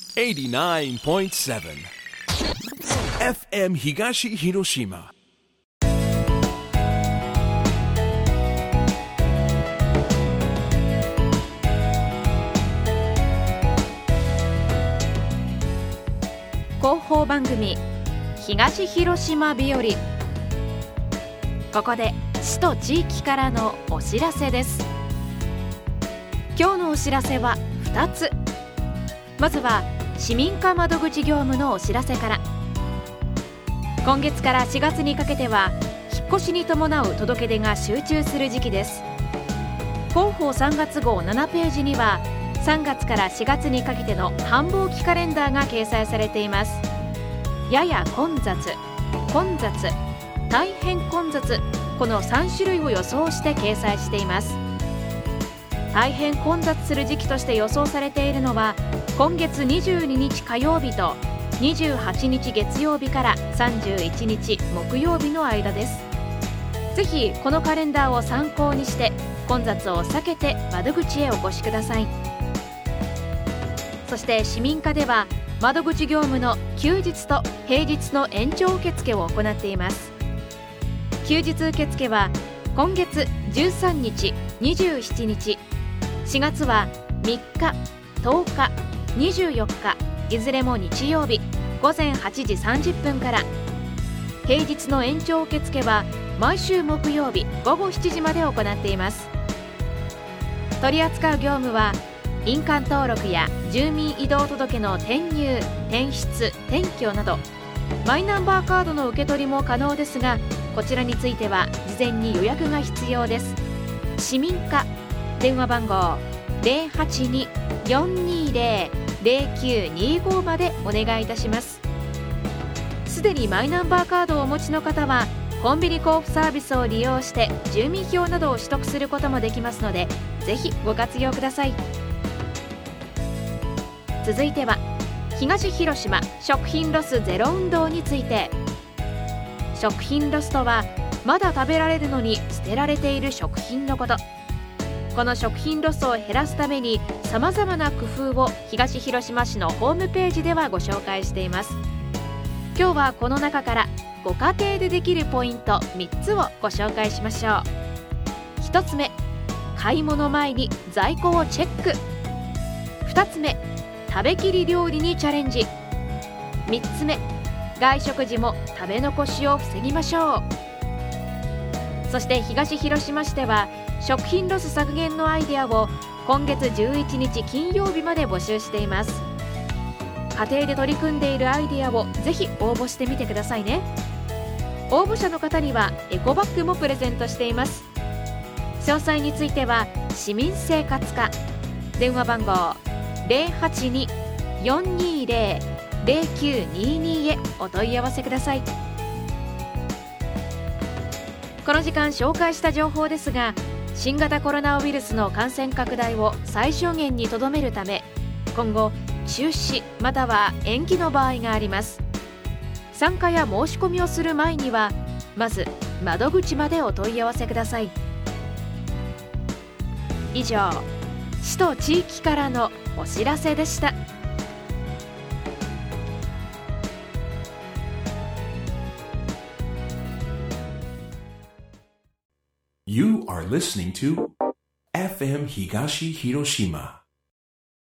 89.7 FM 東広島。 広報番組東広島日和。ここで市と地域からのお知らせです。今日のお知らせは2つ。まずは市民課窓口業務のお知らせから。今月から4月にかけては引っ越しに伴う届け出が集中する時期です。広報3月号7ページには3月から4月にかけての繁忙期カレンダーが掲載されています。やや混雑、混雑、大変混雑、この3種類を予想して掲載しています。大変混雑する時期として予想されているのは今月22日火曜日と28日月曜日から31日木曜日の間です。ぜひこのカレンダーを参考にして混雑を避けて窓口へお越しください。そして市民課では窓口業務の休日と平日の延長受付を行っています。休日受付は今月13日、27日、4月は3日、10日、24日、いずれも日曜日午前8時30分から。平日の延長受付は毎週木曜日午後7時まで行っています。取り扱う業務は印鑑登録や住民移動届の転入、転出、転居などマイナンバーカードの受け取りも可能ですが、こちらについては事前に予約が必要です。市民課電話番号 082-420-0925 までお願いいたします。すでにマイナンバーカードをお持ちの方はコンビニ交付サービスを利用して住民票などを取得することもできますので、ぜひご活用ください。続いては東広島食品ロスゼロ運動について。食品ロスとはまだ食べられるのに捨てられている食品のこと。この食品ロスを減らすためにさまざまな工夫を東広島市のホームページではご紹介しています。今日はこの中からご家庭でできるポイント3つをご紹介しましょう。1つ目、買い物前に在庫をチェック。2つ目、食べきり料理にチャレンジ。3つ目、外食時も食べ残しを防ぎましょう。そして東広島市では食品ロス削減のアイデアを今月11日金曜日まで募集しています。家庭で取り組んでいるアイデアをぜひ応募してみてくださいね。応募者の方にはエコバッグもプレゼントしています。詳細については市民生活課電話番号 082-420-0922 へお問い合わせください。この時間紹介した情報ですが、新型コロナウイルスの感染拡大を最小限にとどめるため今後中止または延期の場合があります。参加や申し込みをする前にはまず窓口までお問い合わせください。以上、市と地域からのお知らせでした。 You are listening to FM 東広島